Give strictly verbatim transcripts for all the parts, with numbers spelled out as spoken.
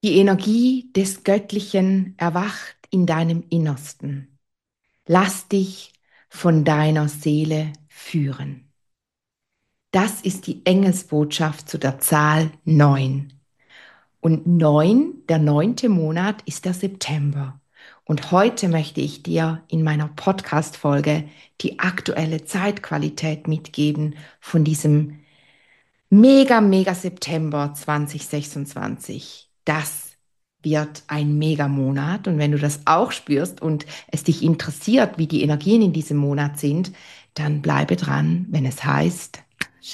Die Energie des Göttlichen erwacht in deinem Innersten. Lass dich von deiner Seele führen. Das ist die Engelsbotschaft zu der Zahl neun. Und neun, der neunte Monat, ist der September. Und heute möchte ich dir in meiner Podcast-Folge die aktuelle Zeitqualität mitgeben von diesem Mega, mega September zwanzig sechsundzwanzig. Das wird ein Mega-Monat. Und wenn du das auch spürst und es dich interessiert, wie die Energien in diesem Monat sind, dann bleibe dran, wenn es heißt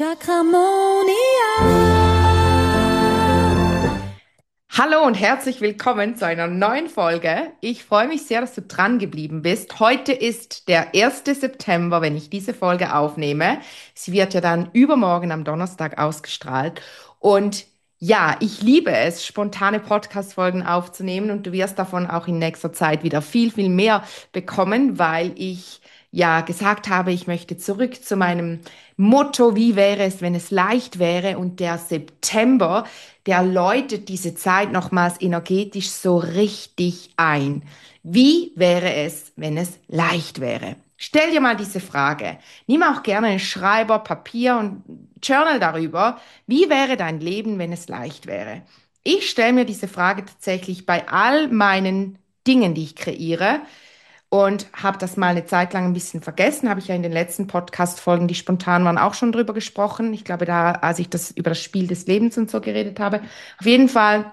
Chakramonia. Hallo und herzlich willkommen zu einer neuen Folge. Ich freue mich sehr, dass du dran geblieben bist. Heute ist der erste September, wenn ich diese Folge aufnehme. Sie wird ja dann übermorgen am Donnerstag ausgestrahlt. Und ja, ich liebe es, spontane Podcast-Folgen aufzunehmen und du wirst davon auch in nächster Zeit wieder viel, viel mehr bekommen, weil ich ja gesagt habe, ich möchte zurück zu meinem Motto, wie wäre es, wenn es leicht wäre? Und der September, der läutet diese Zeit nochmals energetisch so richtig ein. Wie wäre es, wenn es leicht wäre? Stell dir mal diese Frage. Nimm auch gerne einen Schreiber, Papier und Journal darüber. Wie wäre dein Leben, wenn es leicht wäre? Ich stelle mir diese Frage tatsächlich bei all meinen Dingen, die ich kreiere, und habe das mal eine Zeit lang ein bisschen vergessen. Habe ich ja in den letzten Podcast-Folgen, die spontan waren, auch schon drüber gesprochen. Ich glaube, da, als ich das über das Spiel des Lebens und so geredet habe. Auf jeden Fall,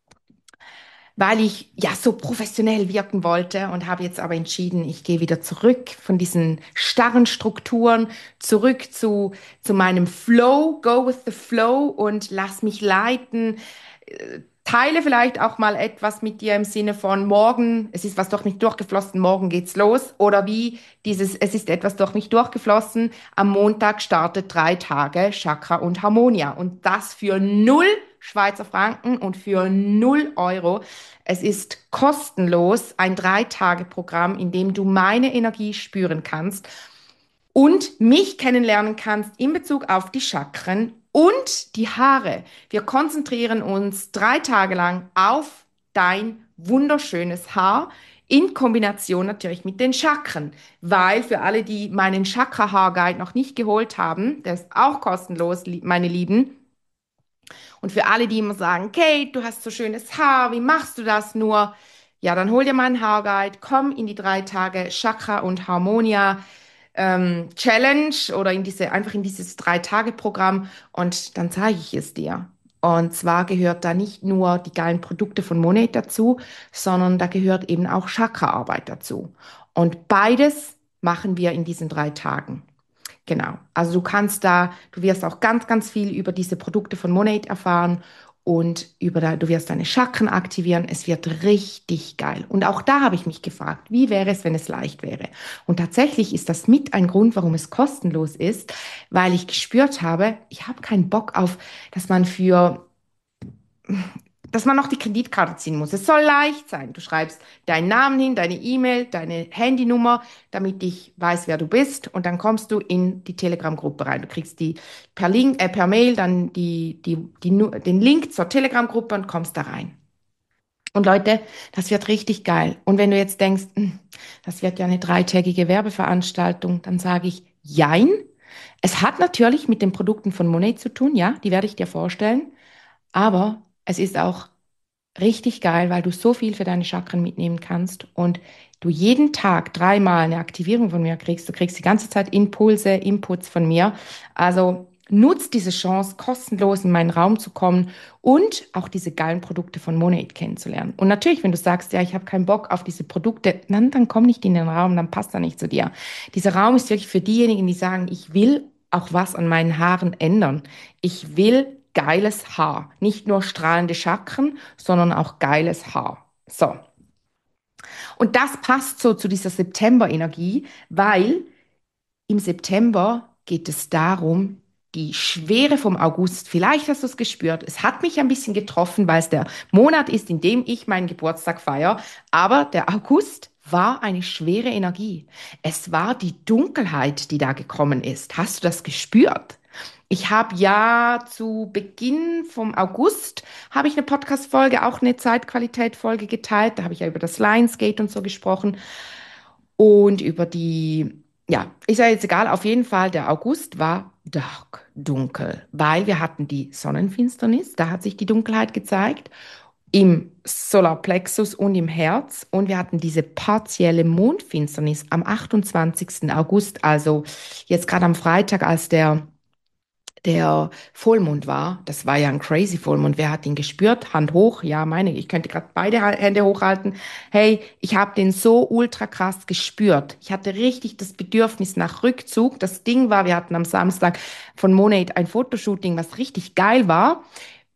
weil ich ja so professionell wirken wollte und habe jetzt aber entschieden, ich gehe wieder zurück von diesen starren Strukturen, zurück zu, zu meinem Flow, go with the flow und lass mich leiten. Äh, Teile vielleicht auch mal etwas mit dir im Sinne von morgen, es ist was durch mich durchgeflossen, morgen geht's los. Oder wie dieses, es ist etwas durch mich durchgeflossen, am Montag startet drei Tage Chakra und Harmonia. Und das für null Schweizer Franken und für null Euro. Es ist kostenlos ein Drei-Tage-Programm, in dem du meine Energie spüren kannst und mich kennenlernen kannst in Bezug auf die Chakren und die Haare. Wir konzentrieren uns drei Tage lang auf dein wunderschönes Haar in Kombination natürlich mit den Chakren, weil für alle, die meinen Chakra-Haar-Guide noch nicht geholt haben, der ist auch kostenlos, meine Lieben. Und für alle, die immer sagen, Kate, du hast so schönes Haar, wie machst du das nur? Ja, dann hol dir mal einen Haarguide, komm in die drei Tage Chakra und Harmonia ähm, Challenge oder in diese, einfach in dieses Drei-Tage-Programm und dann zeige ich es dir. Und zwar gehört da nicht nur die geilen Produkte von Monat dazu, sondern da gehört eben auch Chakra-Arbeit dazu. Und beides machen wir in diesen drei Tagen. Genau. Also du kannst da, du wirst auch ganz, ganz viel über diese Produkte von Monat erfahren und über da, du wirst deine Chakren aktivieren. Es wird richtig geil. Und auch da habe ich mich gefragt, wie wäre es, wenn es leicht wäre? Und tatsächlich ist das mit ein Grund, warum es kostenlos ist, weil ich gespürt habe, ich habe keinen Bock auf, dass man für dass man noch die Kreditkarte ziehen muss. Es soll leicht sein. Du schreibst deinen Namen hin, deine E-Mail, deine Handynummer, damit ich weiß, wer du bist. Und dann kommst du in die Telegram-Gruppe rein. Du kriegst die per Link, äh, per Mail dann die, die, die, Nu- den Link zur Telegram-Gruppe und kommst da rein. Und Leute, das wird richtig geil. Und wenn du jetzt denkst, "Hm, das wird ja eine dreitägige Werbeveranstaltung, dann sage ich, jein. Es hat natürlich mit den Produkten von Monet zu tun, ja, die werde ich dir vorstellen. Aber es ist auch richtig geil, weil du so viel für deine Chakren mitnehmen kannst und du jeden Tag dreimal eine Aktivierung von mir kriegst. Du kriegst die ganze Zeit Impulse, Inputs von mir. Also nutzt diese Chance, kostenlos in meinen Raum zu kommen und auch diese geilen Produkte von Monat kennenzulernen. Und natürlich, wenn du sagst, ja, ich habe keinen Bock auf diese Produkte, dann, dann komm nicht in den Raum, dann passt er nicht zu dir. Dieser Raum ist wirklich für diejenigen, die sagen, ich will auch was an meinen Haaren ändern. Ich will geiles Haar. Nicht nur strahlende Chakren, sondern auch geiles Haar. So. Und das passt so zu dieser September-Energie, weil im September geht es darum, die Schwere vom August, vielleicht hast du es gespürt, es hat mich ein bisschen getroffen, weil es der Monat ist, in dem ich meinen Geburtstag feiere, aber der August war eine schwere Energie. Es war die Dunkelheit, die da gekommen ist. Hast du das gespürt? Ich habe ja zu Beginn vom August habe ich eine Podcast-Folge, auch eine Zeitqualität-Folge geteilt. Da habe ich ja über das Lionsgate und so gesprochen und über die, ja, ist ja jetzt egal, auf jeden Fall, der August war dark, dunkel, weil wir hatten die Sonnenfinsternis, da hat sich die Dunkelheit gezeigt, im Solarplexus und im Herz und wir hatten diese partielle Mondfinsternis am achtundzwanzigsten August, also jetzt gerade am Freitag, als der der Vollmond war. Das war ja ein crazy Vollmond. Wer hat ihn gespürt? Hand hoch. Ja, meine, ich könnte gerade beide Ha- Hände hochhalten. Hey, ich habe den so ultra krass gespürt. Ich hatte richtig das Bedürfnis nach Rückzug. Das Ding war, wir hatten am Samstag von Monat ein Fotoshooting, was richtig geil war.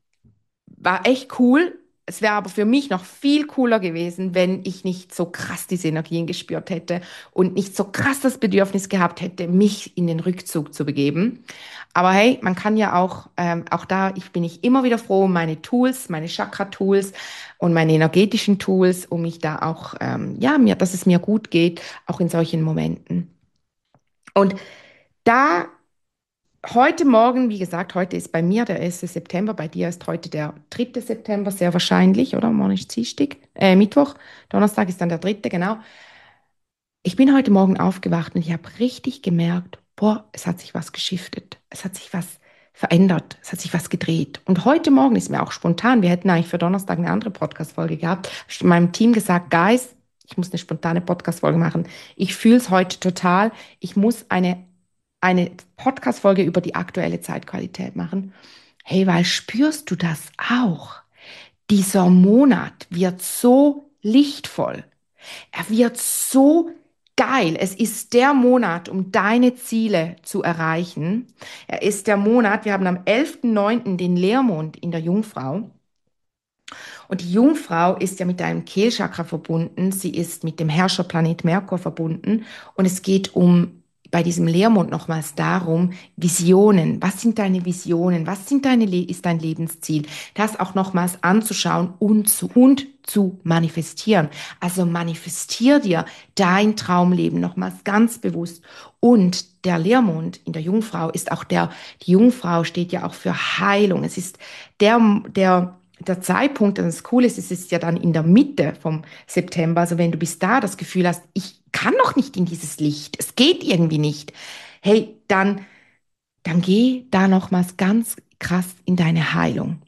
War echt cool. Es wäre aber für mich noch viel cooler gewesen, wenn ich nicht so krass diese Energien gespürt hätte und nicht so krass das Bedürfnis gehabt hätte, mich in den Rückzug zu begeben. Aber hey, man kann ja auch, ähm, auch da ich bin ich immer wieder froh um meine Tools, meine Chakra-Tools und meine energetischen Tools, um mich da auch, ähm, ja, mir, dass es mir gut geht, auch in solchen Momenten. Und da heute Morgen, wie gesagt, heute ist bei mir der erste September, bei dir ist heute der dritte September, sehr wahrscheinlich, oder? Morgen ist Dienstag, äh, Mittwoch, Donnerstag ist dann der dritte, genau. Ich bin heute Morgen aufgewacht und ich habe richtig gemerkt, boah, es hat sich was geschiftet, es hat sich was verändert, es hat sich was gedreht. Und heute Morgen ist mir auch spontan, wir hätten eigentlich für Donnerstag eine andere Podcast-Folge gehabt, hab ich meinem Team gesagt, Guys, ich muss eine spontane Podcast-Folge machen. Ich fühle es heute total. Ich muss eine, eine Podcast-Folge über die aktuelle Zeitqualität machen. Hey, weil spürst du das auch? Dieser Monat wird so lichtvoll. Er wird so geil. Es ist der Monat, um deine Ziele zu erreichen. Er ist der Monat, wir haben am elften neunten den Leermond in der Jungfrau. Und die Jungfrau ist ja mit deinem Kehlchakra verbunden. Sie ist mit dem Herrscherplanet Merkur verbunden. Und es geht um bei diesem Leermond nochmals darum, Visionen. Was sind deine Visionen? Was sind deine, Le ist dein Lebensziel? Das auch nochmals anzuschauen und zu, und zu manifestieren. Also manifestier dir dein Traumleben nochmals ganz bewusst. Und der Leermond in der Jungfrau ist auch der, die Jungfrau steht ja auch für Heilung. Es ist der, der der Zeitpunkt, und das Coole ist, es ist ja dann in der Mitte vom September, also wenn du bis da das Gefühl hast, ich kann noch nicht in dieses Licht, es geht irgendwie nicht, hey, dann, dann geh da nochmals ganz krass in deine Heilung.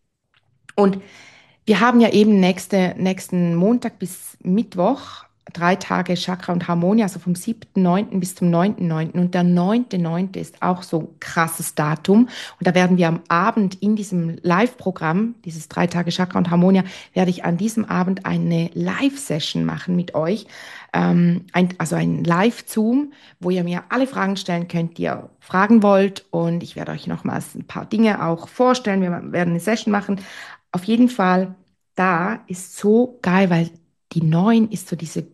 Und wir haben ja eben nächste, nächsten Montag bis Mittwoch drei Tage Chakra und Harmonie, also vom siebten neunten bis zum neunten neunten. Und der neunte neunte ist auch so ein krasses Datum. Und da werden wir am Abend in diesem Live-Programm, dieses drei Tage Chakra und Harmonia, werde ich an diesem Abend eine Live-Session machen mit euch. Ähm, ein, also ein Live-Zoom, wo ihr mir alle Fragen stellen könnt, die ihr fragen wollt. Und ich werde euch nochmals ein paar Dinge auch vorstellen. Wir werden eine Session machen. Auf jeden Fall, da ist so geil, weil die Neun ist so diese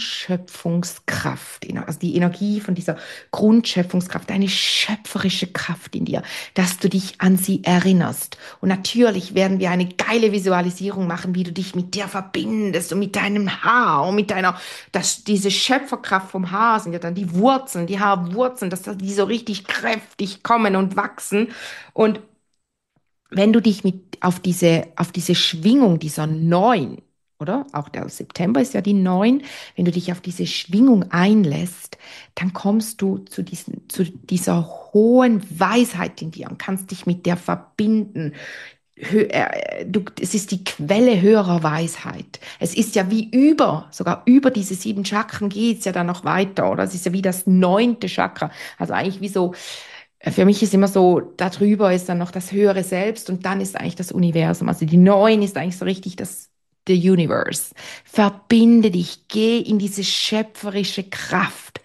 Grundschöpfungskraft, also die Energie von dieser Grundschöpfungskraft, eine schöpferische Kraft in dir, dass du dich an sie erinnerst. Und natürlich werden wir eine geile Visualisierung machen, wie du dich mit dir verbindest und mit deinem Haar und mit deiner, das, diese Schöpferkraft vom Haar sind ja dann die Wurzeln, die Haarwurzeln, dass die so richtig kräftig kommen und wachsen. Und wenn du dich mit auf diese, auf diese Schwingung dieser Neun, oder? Auch der September ist ja die Neun. Wenn du dich auf diese Schwingung einlässt, dann kommst du zu diesen, zu dieser hohen Weisheit in dir und kannst dich mit der verbinden. Hö äh, du, es ist die Quelle höherer Weisheit. Es ist ja wie über, sogar über diese sieben Chakren geht es ja dann noch weiter, oder? Es ist ja wie das neunte Chakra. Also eigentlich wie so, äh, für mich ist immer so, darüber ist dann noch das höhere Selbst und dann ist eigentlich das Universum. Also die Neun ist eigentlich so richtig das, the Universe. Verbinde dich, geh in diese schöpferische Kraft.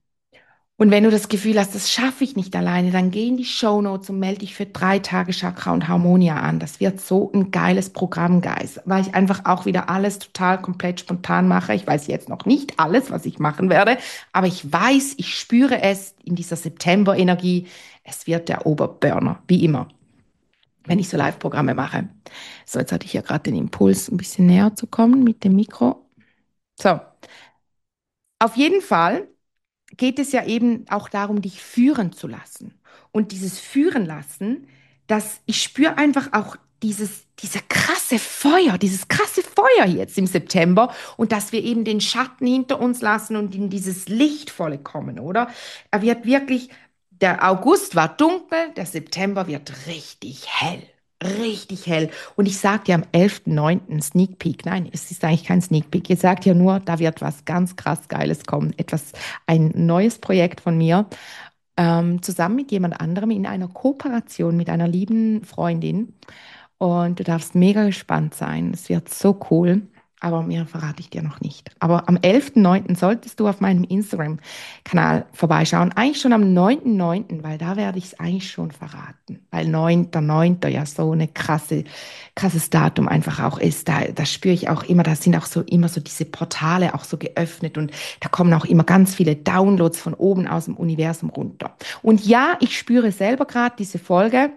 Und wenn du das Gefühl hast, das schaffe ich nicht alleine, dann geh in die Shownotes und melde dich für drei Tage Chakra und Harmonia an. Das wird so ein geiles Programm, Guys, weil ich einfach auch wieder alles total komplett spontan mache. Ich weiß jetzt noch nicht alles, was ich machen werde, aber ich weiß, ich spüre es in dieser September-Energie. Es wird der Oberburner, wie immer, wenn ich so Live-Programme mache. So, jetzt hatte ich ja gerade den Impuls, ein bisschen näher zu kommen mit dem Mikro. So, auf jeden Fall. geht es ja eben auch darum, dich führen zu lassen. Und dieses Führen lassen, das, ich spüre einfach auch dieses, dieser krasse Feuer, dieses krasse Feuer jetzt im September und dass wir eben den Schatten hinter uns lassen und in dieses Lichtvolle kommen, oder? Er wird wirklich, der August war dunkel, der September wird richtig hell. Richtig hell. Und ich sage dir am elften neunten Sneak Peek. Nein, es ist eigentlich kein Sneak Peek. Ich sage dir nur, da wird was ganz krass Geiles kommen. Etwas, ein neues Projekt von mir, ähm, zusammen mit jemand anderem in einer Kooperation mit einer lieben Freundin. Und du darfst mega gespannt sein. Es wird so cool. Aber mehr verrate ich dir noch nicht. Aber am elften neunten solltest du auf meinem Instagram-Kanal vorbeischauen. Eigentlich schon am neunten neunten, weil da werde ich es eigentlich schon verraten. Weil neunter neunter ja so eine krasse, krasses Datum einfach auch ist. Da, da spüre ich auch immer, da sind auch so immer so diese Portale auch so geöffnet und da kommen auch immer ganz viele Downloads von oben aus dem Universum runter. Und ja, ich spüre selber gerade diese Folge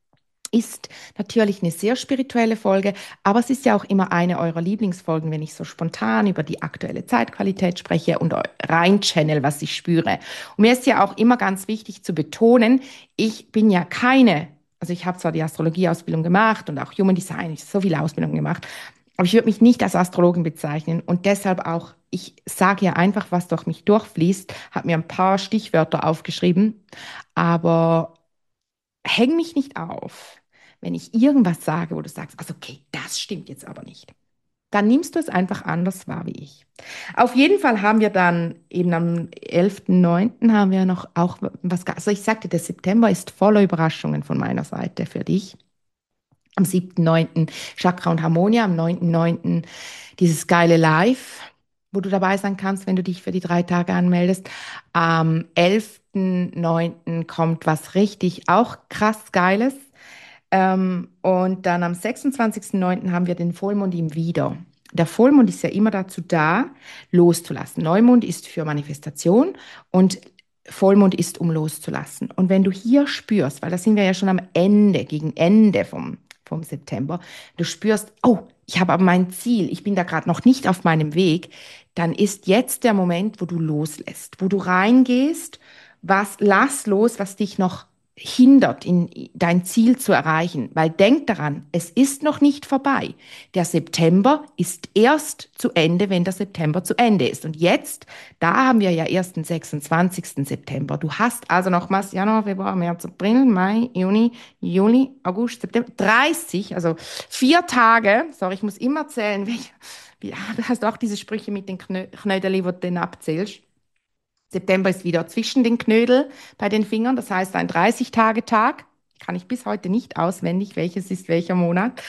ist natürlich eine sehr spirituelle Folge, aber es ist ja auch immer eine eurer Lieblingsfolgen, wenn ich so spontan über die aktuelle Zeitqualität spreche und rein channel, was ich spüre. Und mir ist ja auch immer ganz wichtig zu betonen, ich bin ja keine, also ich habe zwar die Astrologieausbildung gemacht und auch Human Design, ich habe so viele Ausbildungen gemacht, aber ich würde mich nicht als Astrologin bezeichnen und deshalb auch, ich sage ja einfach, was durch mich durchfließt, habe mir ein paar Stichwörter aufgeschrieben, aber häng mich nicht auf, wenn ich irgendwas sage, wo du sagst, also okay, das stimmt jetzt aber nicht. Dann nimmst du es einfach anders wahr wie ich. Auf jeden Fall haben wir dann eben am elften neunten haben wir noch auch was, also ich sagte, der September ist voller Überraschungen von meiner Seite für dich. Am siebten neunten Chakra und Harmonia, am neunten neunten dieses geile Live, wo du dabei sein kannst, wenn du dich für die drei Tage anmeldest. Am elften neunten kommt was richtig auch krass Geiles. Ähm, und dann am sechsundzwanzigsten neunten haben wir den Vollmond im Widder. Der Vollmond ist ja immer dazu da, loszulassen. Neumond ist für Manifestation und Vollmond ist, um loszulassen. Und wenn du hier spürst, weil da sind wir ja schon am Ende, gegen Ende vom, vom September, du spürst, oh, ich habe aber mein Ziel, ich bin da gerade noch nicht auf meinem Weg, dann ist jetzt der Moment, wo du loslässt, wo du reingehst, was, lass los, was dich noch hindert, in dein Ziel zu erreichen. Weil denk daran, es ist noch nicht vorbei. Der September ist erst zu Ende, wenn der September zu Ende ist. Und jetzt, da haben wir ja erst den sechsundzwanzigsten September. Du hast also nochmals Januar, Februar, März, April, Mai, Juni, Juli, August, September, dreißig, also vier Tage. Sorry, ich muss immer zählen. Wie, wie, hast du auch diese Sprüche mit den Knö Knödeln, wo du den abzählst? September ist wieder zwischen den Knödel bei den Fingern, das heißt ein dreißig-Tage-Tag. Kann ich bis heute nicht auswendig, welches ist welcher Monat.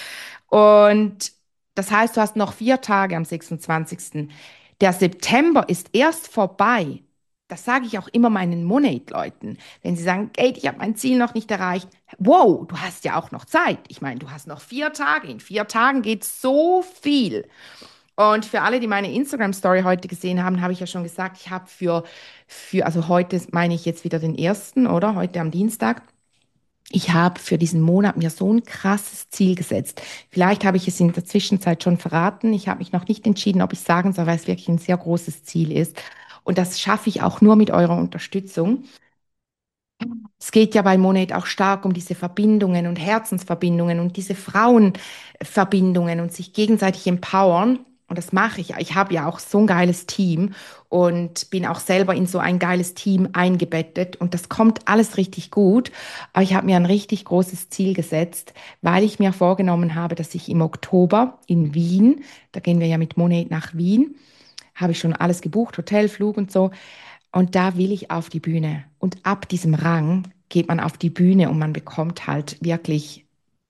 Und das heißt, du hast noch vier Tage am sechsundzwanzigsten. Der September ist erst vorbei. Das sage ich auch immer meinen Monate-Leuten. Wenn sie sagen, Kate, ich habe mein Ziel noch nicht erreicht. Wow, du hast ja auch noch Zeit. Ich meine, du hast noch vier Tage. In vier Tagen geht so viel. Und für alle, die meine Instagram-Story heute gesehen haben, habe ich ja schon gesagt, ich habe für, für, also heute meine ich jetzt wieder den ersten, oder? Heute am Dienstag. Ich habe für diesen Monat mir so ein krasses Ziel gesetzt. Vielleicht habe ich es in der Zwischenzeit schon verraten. Ich habe mich noch nicht entschieden, ob ich sagen soll, weil es wirklich ein sehr großes Ziel ist. Und das schaffe ich auch nur mit eurer Unterstützung. Es geht ja bei Monat auch stark um diese Verbindungen und Herzensverbindungen und diese Frauenverbindungen und sich gegenseitig empowern. Und das mache ich. Ich habe ja auch so ein geiles Team und bin auch selber in so ein geiles Team eingebettet. Und das kommt alles richtig gut. Aber ich habe mir ein richtig großes Ziel gesetzt, weil ich mir vorgenommen habe, dass ich im Oktober in Wien, da gehen wir ja mit Monat nach Wien, habe ich schon alles gebucht, Hotel, Flug und so. Und da will ich auf die Bühne. Und ab diesem Rang geht man auf die Bühne und man bekommt halt wirklich,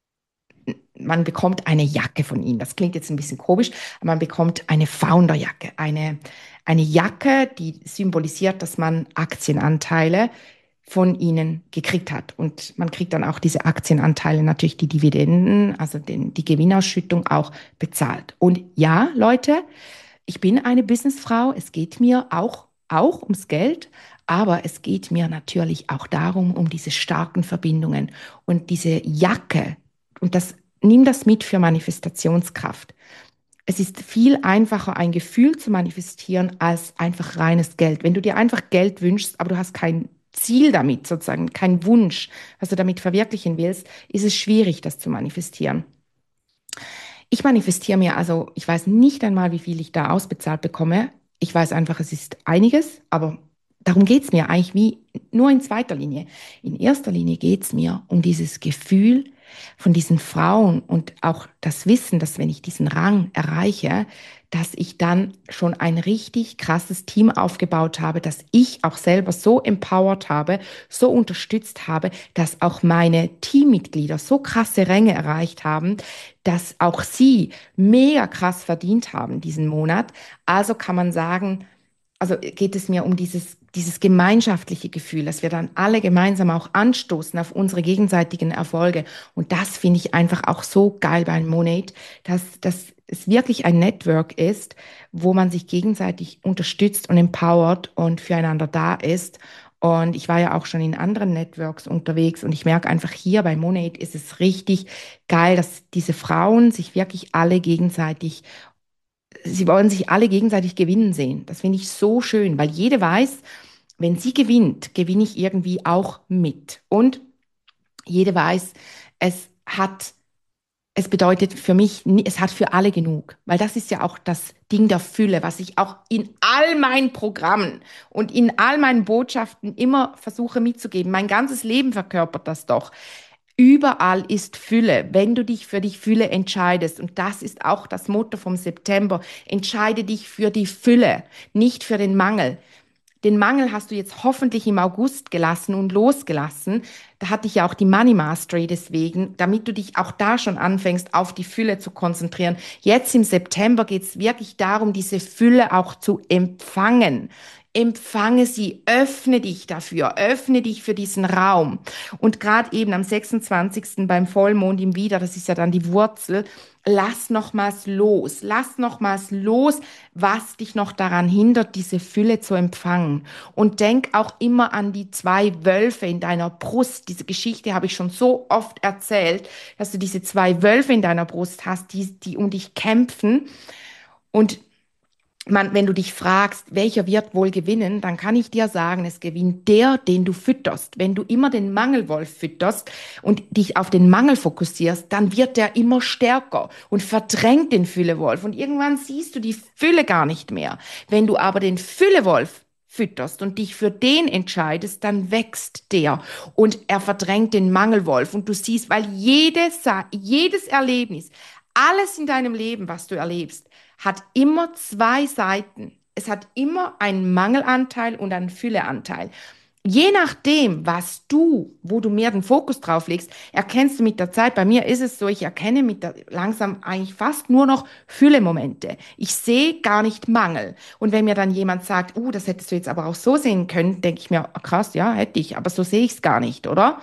man bekommt eine Jacke von ihnen. Das klingt jetzt ein bisschen komisch, aber man bekommt eine Founderjacke. Eine, eine Jacke, die symbolisiert, dass man Aktienanteile von ihnen gekriegt hat. Und man kriegt dann auch diese Aktienanteile, natürlich die Dividenden, also den, die Gewinnausschüttung auch bezahlt. Und ja, Leute, ich bin eine Businessfrau. Es geht mir auch, auch ums Geld, aber es geht mir natürlich auch darum, um diese starken Verbindungen und diese Jacke. Und das, nimm das mit für Manifestationskraft. es ist viel einfacher, ein Gefühl zu manifestieren, als einfach reines Geld. Wenn du dir einfach Geld wünschst, aber du hast kein Ziel damit, sozusagen, kein Wunsch, was du damit verwirklichen willst, ist es schwierig, das zu manifestieren. Ich manifestiere mir also, ich weiß nicht einmal, wie viel ich da ausbezahlt bekomme. Ich weiß einfach, es ist einiges, aber darum geht es mir eigentlich wie nur in zweiter Linie. In erster Linie geht es mir um dieses Gefühl von diesen Frauen und auch das Wissen, dass wenn ich diesen Rang erreiche, dass ich dann schon ein richtig krasses Team aufgebaut habe, dass ich auch selber so empowered habe, so unterstützt habe, dass auch meine Teammitglieder so krasse Ränge erreicht haben, dass auch sie mega krass verdient haben diesen Monat. Also kann man sagen, also geht es mir um dieses, dieses gemeinschaftliche Gefühl, dass wir dann alle gemeinsam auch anstoßen auf unsere gegenseitigen Erfolge. Und das finde ich einfach auch so geil bei Monate, dass, dass es wirklich ein Network ist, wo man sich gegenseitig unterstützt und empowert und füreinander da ist. Und ich war ja auch schon in anderen Networks unterwegs und ich merke einfach hier bei Monate ist es richtig geil, dass diese Frauen sich wirklich alle gegenseitig sie wollen sich alle gegenseitig gewinnen sehen. Das finde ich so schön, weil jede weiß, wenn sie gewinnt, gewinne ich irgendwie auch mit. Und jede weiß, es hat, es bedeutet für mich, ni- es hat für alle genug. Weil das ist ja auch das Ding der Fülle, was ich auch in all meinen Programmen und in all meinen Botschaften immer versuche mitzugeben. Mein ganzes Leben verkörpert das doch. Überall ist Fülle, wenn du dich für die Fülle entscheidest. Und das ist auch das Motto vom September. Entscheide dich für die Fülle, nicht für den Mangel. Den Mangel hast du jetzt hoffentlich im August gelassen und losgelassen. Da hatte ich ja auch die Money Mastery deswegen, damit du dich auch da schon anfängst, auf die Fülle zu konzentrieren. Jetzt im September geht es wirklich darum, diese Fülle auch zu empfangen. Empfange sie, öffne dich dafür, öffne dich für diesen Raum. Und gerade eben am sechsundzwanzigsten beim Vollmond im Widder, das ist ja dann die Wurzel, lass nochmals los, lass nochmals los, was dich noch daran hindert, diese Fülle zu empfangen. Und denk auch immer an die zwei Wölfe in deiner Brust. Diese Geschichte habe ich schon so oft erzählt, dass du diese zwei Wölfe in deiner Brust hast, die, die um dich kämpfen. Und man, wenn du dich fragst, welcher wird wohl gewinnen, dann kann ich dir sagen, es gewinnt der, den du fütterst. Wenn du immer den Mangelwolf fütterst und dich auf den Mangel fokussierst, dann wird der immer stärker und verdrängt den Füllewolf. Und irgendwann siehst du die Fülle gar nicht mehr. Wenn du aber den Füllewolf fütterst und dich für den entscheidest, dann wächst der und er verdrängt den Mangelwolf. Und du siehst, weil jedes, jedes Erlebnis, alles in deinem Leben, was du erlebst, hat immer zwei Seiten. Es hat immer einen Mangelanteil und einen Fülleanteil. Je nachdem, was du, wo du mehr den Fokus drauf legst, erkennst du mit der Zeit. Bei mir ist es so, ich erkenne mit der, langsam eigentlich fast nur noch Füllemomente. Ich sehe gar nicht Mangel. Und wenn mir dann jemand sagt, uh, das hättest du jetzt aber auch so sehen können, denke ich mir, ah, krass, ja, hätte ich, aber so sehe ich es gar nicht, oder?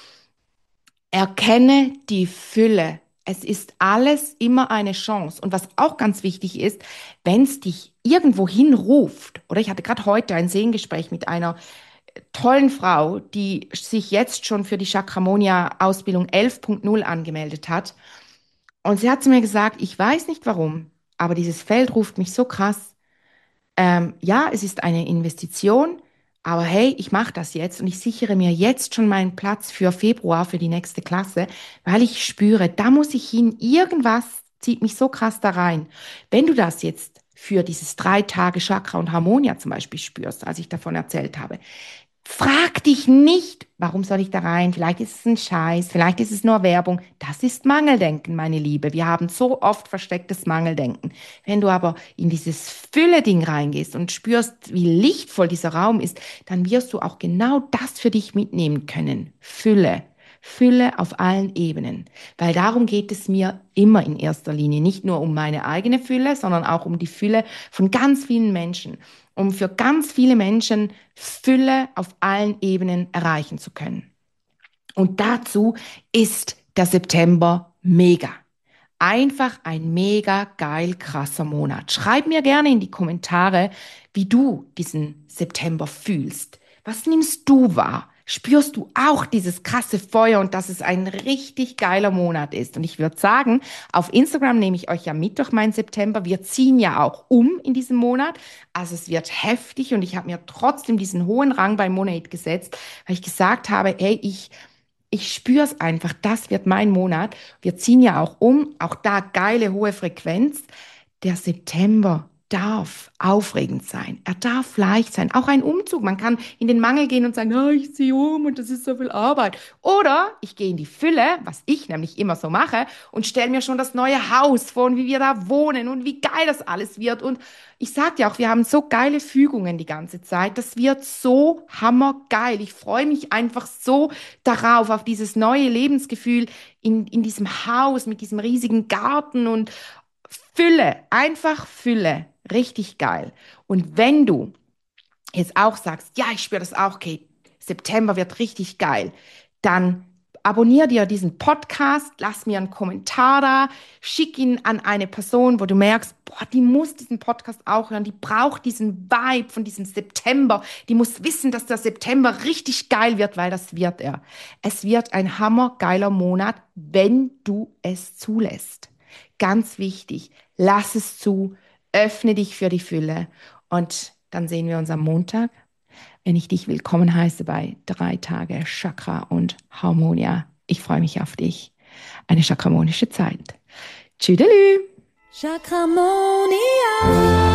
Erkenne die Fülle. Es ist alles immer eine Chance. Und was auch ganz wichtig ist, wenn es dich irgendwo hinruft, oder ich hatte gerade heute ein Seelengespräch mit einer tollen Frau, die sich jetzt schon für die Chakramonia-Ausbildung elf Punkt null angemeldet hat. Und sie hat zu mir gesagt, ich weiß nicht warum, aber dieses Feld ruft mich so krass. Ähm, ja, es ist eine Investition, aber hey, ich mache das jetzt und ich sichere mir jetzt schon meinen Platz für Februar für die nächste Klasse, weil ich spüre, da muss ich hin, irgendwas zieht mich so krass da rein. Wenn du das jetzt für dieses drei Tage Chakra und Harmonia zum Beispiel spürst, als ich davon erzählt habe, frag dich nicht, warum soll ich da rein? Vielleicht ist es ein Scheiß, vielleicht ist es nur Werbung. Das ist Mangeldenken, meine Liebe. Wir haben so oft verstecktes Mangeldenken. Wenn du aber in dieses Fülle-Ding reingehst und spürst, wie lichtvoll dieser Raum ist, dann wirst du auch genau das für dich mitnehmen können. Fülle. Fülle auf allen Ebenen. Weil darum geht es mir immer in erster Linie. Nicht nur um meine eigene Fülle, sondern auch um die Fülle von ganz vielen Menschen. Um für ganz viele Menschen Fülle auf allen Ebenen erreichen zu können. Und dazu ist der September mega. Einfach ein mega geil krasser Monat. Schreib mir gerne in die Kommentare, wie du diesen September fühlst. Was nimmst du wahr? spürst du auch dieses krasse Feuer und dass es ein richtig geiler Monat ist. Und ich würde sagen, auf Instagram nehme ich euch ja mit durch meinen September. Wir ziehen ja auch um in diesem Monat. Also es wird heftig und ich habe mir trotzdem diesen hohen Rang bei Monat gesetzt, weil ich gesagt habe, hey, ich, ich spüre es einfach, das wird mein Monat. Wir ziehen ja auch um, auch da geile hohe Frequenz. Der September darf aufregend sein. Er darf leicht sein. Auch ein Umzug. Man kann in den Mangel gehen und sagen, ah, ich ziehe um und das ist so viel Arbeit. Oder ich gehe in die Fülle, was ich nämlich immer so mache, und stelle mir schon das neue Haus vor und wie wir da wohnen und wie geil das alles wird. Und ich sage dir auch, wir haben so geile Fügungen die ganze Zeit. Das wird so hammergeil. Ich freue mich einfach so darauf, auf dieses neue Lebensgefühl in, in diesem Haus mit diesem riesigen Garten und Fülle, einfach Fülle, richtig geil. Und wenn du jetzt auch sagst, ja, ich spüre das auch, Kate, September wird richtig geil, dann abonnier dir diesen Podcast, lass mir einen Kommentar da, schick ihn an eine Person, wo du merkst, boah, die muss diesen Podcast auch hören, die braucht diesen Vibe von diesem September, die muss wissen, dass der September richtig geil wird, weil das wird er. Es wird ein hammergeiler Monat, wenn du es zulässt. Ganz wichtig, lass es zu, öffne dich für die Fülle und dann sehen wir uns am Montag, wenn ich dich willkommen heiße bei drei Tage Chakra und Harmonia. Ich freue mich auf dich. Eine chakramonische Zeit. Tschüdelü! Chakramonia.